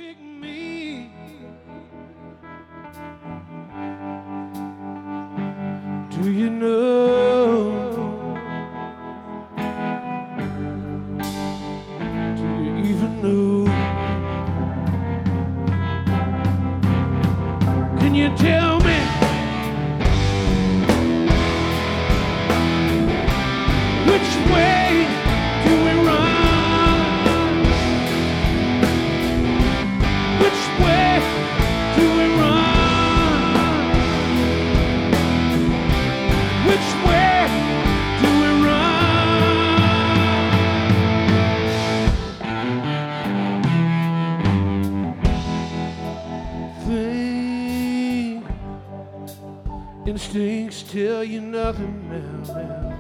pick me. Do you know? Do you even know? Can you tell me? Which way do we run? Which way do we run? Which way do we run? Think instincts tell you nothing now.